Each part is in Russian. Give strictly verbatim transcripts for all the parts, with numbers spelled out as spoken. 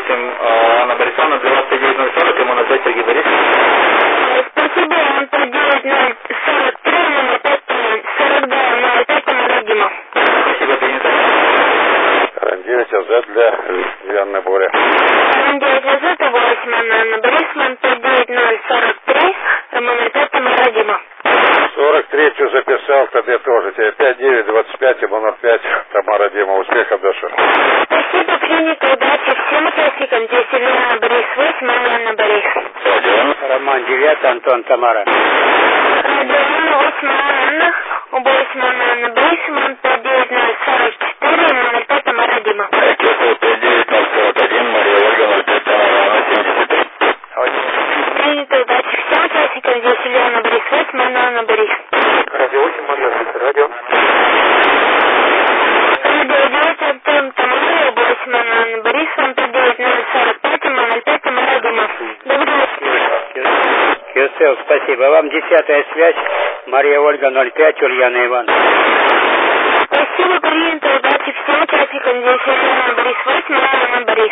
восемь, Анна Борисовна, для вас пять девять ноль сорок, ему на пять Сергей Борис. Спасибо, он пять девять ноль сорок три, номер пять, сорок два, ноль пять, номер Дима. Спасибо, принято. девять АЗ для Анны Боря. девять АЗ, восемь, Анна Борисовна, пять девять ноль сорок три, номер пять, номер Дима. сорок третью записал, тебе тоже. Тебе пять девять двадцать пять, номер пять, Тамара Дима. Успехов, Даша. Спасибо, принято, удачи всем участникам. Здесь Елена Борис, восемь, Анна Борис. Роман девять, Антон, Тамара. Радио восемь, Анна, восемь, Анна Борисовна, пять девять ноль сорок четыре, номер пять, Тамара Дима. Кесова пять девять ноль сорок один, Мария Ольга ноль пять, Тамара Анна семьдесят три. Принято, удачи всем участникам. Здесь Елена Борис, восемь, Анна Борис. Радио восемь, Анна, радио. Радио девять, Антон, Тамара, восемь, Анна Борисовна, пять девять ноль сорок пять, ноль пять, Тамара Дима. Добрый вечер. Кирсел, спасибо. Вам десятая связь, Мария Ольга ноль пять, Ульяна Иван. Спасибо, принято, удачи всем участникам. Здесь Елена Борис, восемь, Анна Борис.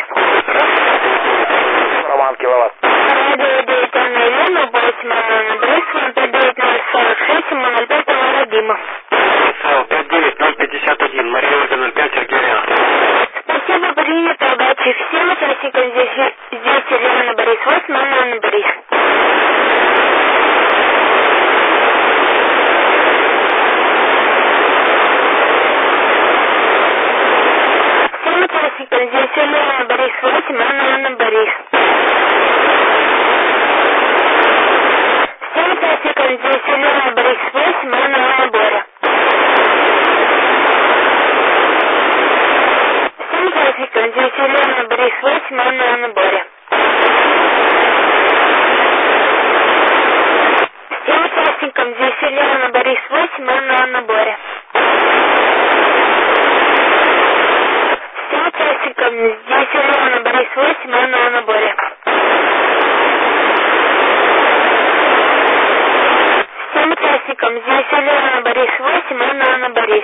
Роман Киловатт. Радио девять, Анна Елена, восемь, Анна Борисовна, пять девять ноль сорок шесть, ноль пять, Тамара Дима. пять девять ноль пятьдесят один, Мария Ольга ноль пять, Сергей Лена. Спасибо, принято, удачи всем участникам. Здесь, здесь Елена Борис, восемь, Анна Борис. Всем участникам. Здесь Елена Борис, восемь, Анна Борис. Всем участникам. Здесь Елена Борис, восемь, Анна Боря. Всем участникам. Здесь Елена Борис, восемь, Анна Боря. Всем участникам. Здесь Елена Борис, восемь, Анна Боря. Всем участникам. Здесь Елена Борис, восемь, Анна Боря. Всем участникам. Здесь Елена Борис, восемь, Анна Борис.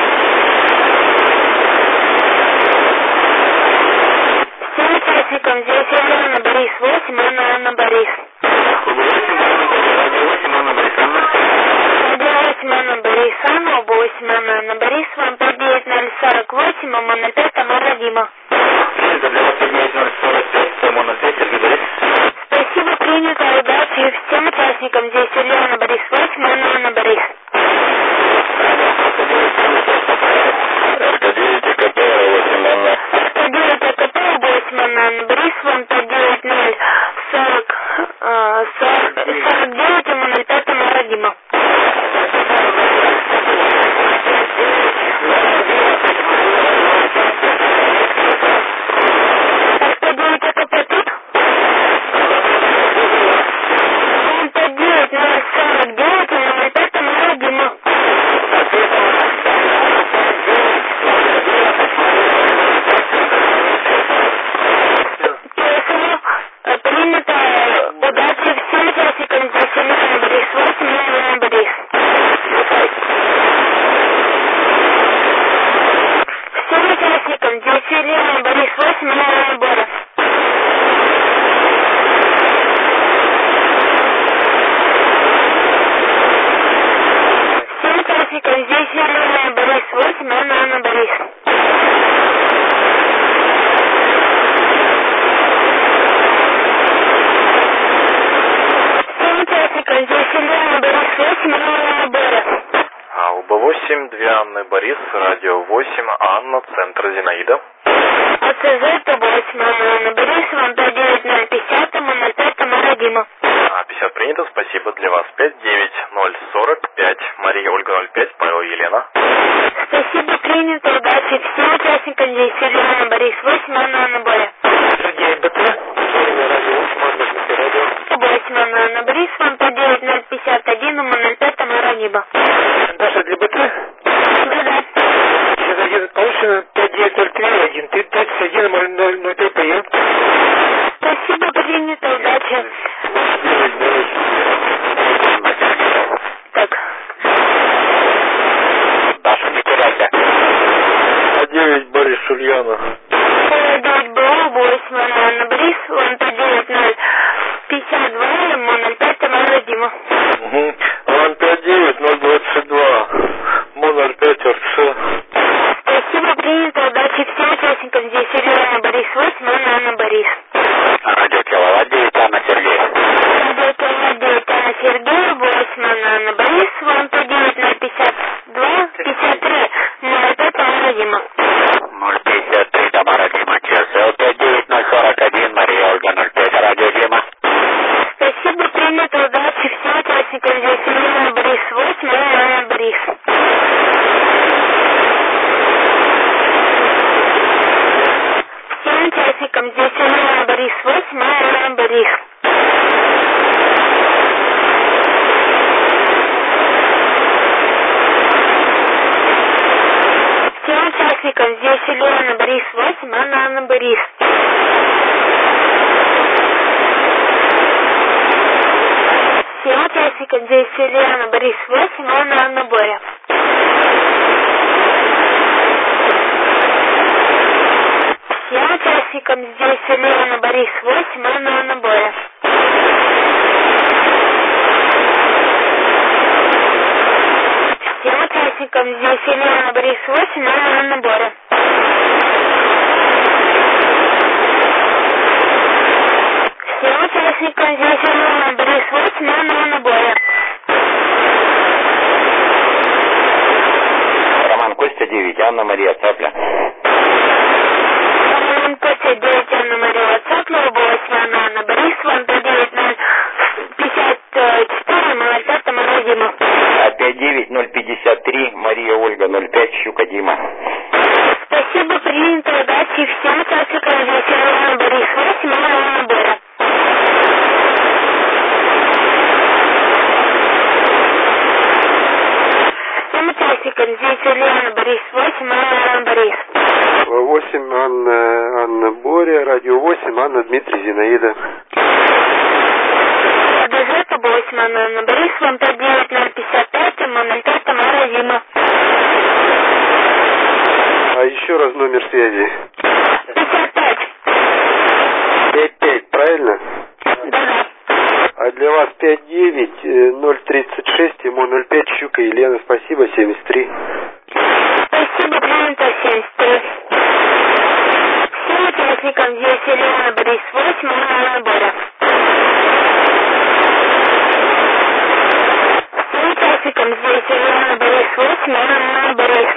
Всем участникам. Здесь Елена Борис, восемь, Анна Борис. Радио восемь, Анна Борисовна. Радио восемь, Анна Борисовна, восемь, Анна Борисовна, пять девять ноль сорок восемь, ноль пять, Тамара Дима. Принято, для вас пять девять ноль сорок пять, ноль пять, Сергей Борис. Спасибо, принято, удачи всем участникам. Здесь Елена Борис, восемь, Анна Борис. РК девять, ЭКП восемь, Анна. РК девять, ЭКП восемь, Анна Борисовна, пять девять ноль сорок, сорок девять, ноль пять, Тамара Дима. РК девять, ЭКП тут? пять девять ноль сорок девять, ноль пять, Тамара Дима. Принято, удачи всем участникам. Здесь Елена Борис, восемь, Елена Борис. Всем участникам. Здесь Елена Борис, восемь, Елена Боря. Всем участникам. Здесь Елена Борис, восемь, Анна Борис. Здесь Елена Борис, восемь, Анна Боря. А УБ восемь, две Анны Борис, радио восемь, Анна, центр Зинаида. АЦЗ восемь, Анна Борисовна, пять девять ноль пятьдесят, ноль пять, Тамара Дима. А, пятьдесят принято, спасибо, для вас пять девять ноль сорок пять, Мария Ольга ноль пять, Павел Елена. Спасибо, принято, удачи всем участникам. Здесь Елена Борис, восемь, Анна Боря. Сергей БТ, радио восемь, Анна Борисовна, пять девять ноль пятьдесят один, ноль пять, Тамара Дима. Даша, для БТ? Да-да. пятьдесят один получено, пять девять ноль три один, три тридцать один, ноль ноль пять, прием. Спасибо, принято, удачи. Так. Даша, не кидайся. девять Борис Ульянов. девять БУ, восемь, Анна Елена, Борис восемь, Анна, Анна, Борис. Радио Киловатт девять, Анна, Сергей. Радио Киловатт девять, Анна, Сергей, восемь, Анна, Анна, Борис. Вам по девять ноль пятьдесят два пятьдесят три, ноль пять, Анна, Дима. ноль пятьдесят три, Тамара, Дима, ЧСЛ пять девять ноль сорок один, Мария Ольга ноль пять, радио Дима. Спасибо, принято, удачи всем участникам. Здесь Елена, Борис восемь, Анна, Анна, Борис. Всем участникам здесь Елена, Борис восемь, Анна, Анна, Борис. Всем участникам здесь Елена, Борис восемь, Анна, Анна, Борис. Всем участникам здесь Елена, Борис восемь, Анна, Анна, Боря. Всем участникам здесь Елена, Борис восемь, Анна, Анна, Боря. Всем участникам здесь Елена, Борис восемь, Анна, Анна, Боря. Всем участникам здесь Елена, Борис восемь, Анна, Анна, Боря. Роман Костя девять, Анна Мария Цапля. Роман Костя девять, Анна Мария Цапля, восемь, Анна, Анна, Борис. Вам по девять ноль пятьдесят четыре, ноль пять, Тамара, Дима. пять девять ноль пятьдесят три, Мария Ольга ноль пять, Щука, Дима. Спасибо, принято, удачи всем участникам здесь Елена, Борис восемь, Анна, Анна, Боря. Всем участникам здесь Елена, Борис восемь, Анна, Анна, Борис. восемь, Анна, Анна, Боря, радио восемь, Анна, Дмитрий, Зинаида. Бюджета восемь, Анна, Анна, Борис. Вам по девять ноль пятьдесят пять, ноль пять, Тамара, Дима. А еще раз номер связи. пятьдесят пять. пять пять, правильно? Да. А для вас пять девять ноль тридцать шесть, ему ноль пять, Щука, Елена, спасибо, семьдесят три. Спасибо, принято, семьдесят три. Всем участникам здесь Елена, Борис восемь, Анна, Анна, Боря. Всем участникам здесь Елена, Борис восемь, Анна, Анна, Борис.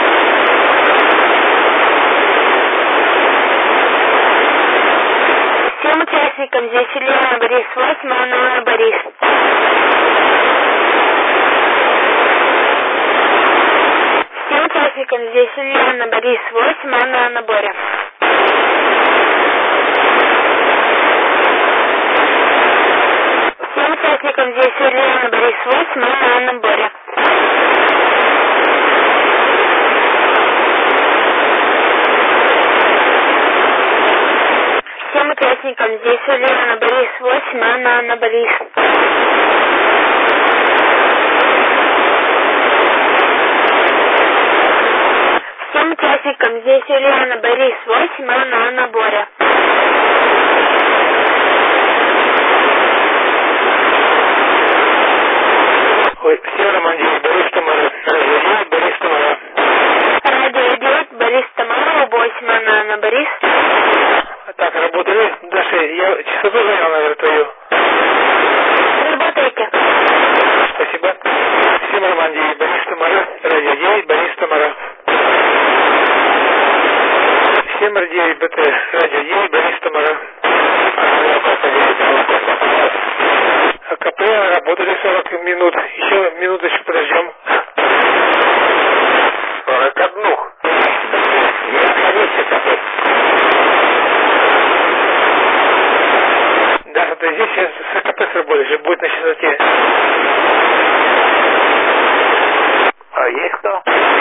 Всем участникам здесь Елена, Борис восемь, Анна, Анна, Борис. Всем участникам здесь Елена, Борис восемь, Анна, Анна, Боря. Всем участникам здесь Елена, Борис восемь, Анна, Анна, Боря. Всем участникам здесь Елена, Борис восемь, Анна, Анна, Борис. Всем участникам здесь Елена, Борис восемь, Анна, Анна, Боря. Ой, все, Роман девять, Борис, Тамара. Радио девять, Борис, Тамара. Радио девять, Борис, Тамара, восемь, Анна, Анна, Борис. Так, работали. Даша, я частоту занял, наверное, твою. Работайте. Спасибо. Всем, Роман девять, Борис, Тамара. Радио девять, Борис, Тамара. Всем девять, БТ. Радио девять, Борис, Тамара. АКП работали сорок минут. Еще минуточку подождем. сорок одну. Не отходите, КП. Да, да, здесь сейчас с АКП сработаешь, будет на частоте. А есть кто?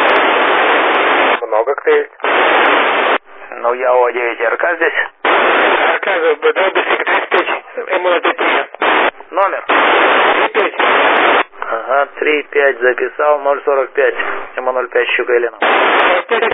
Много кто есть? Ну, я О девять РК здесь. РК, давай быстрее, тридцать пять, ему на пять. Номер? тридцать пять. Ага, три пять записал, ноль сорок пять. Ему ноль пять, Щука, Елена. сорок пять.